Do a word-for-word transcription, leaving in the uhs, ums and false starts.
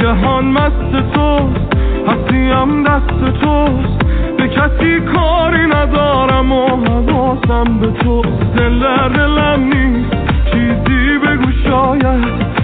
جهان مست توست، هستیم دست توست، به کسی کاری ندارم و حواسم به توست. دل در دلم نیست چیزی بگو شاید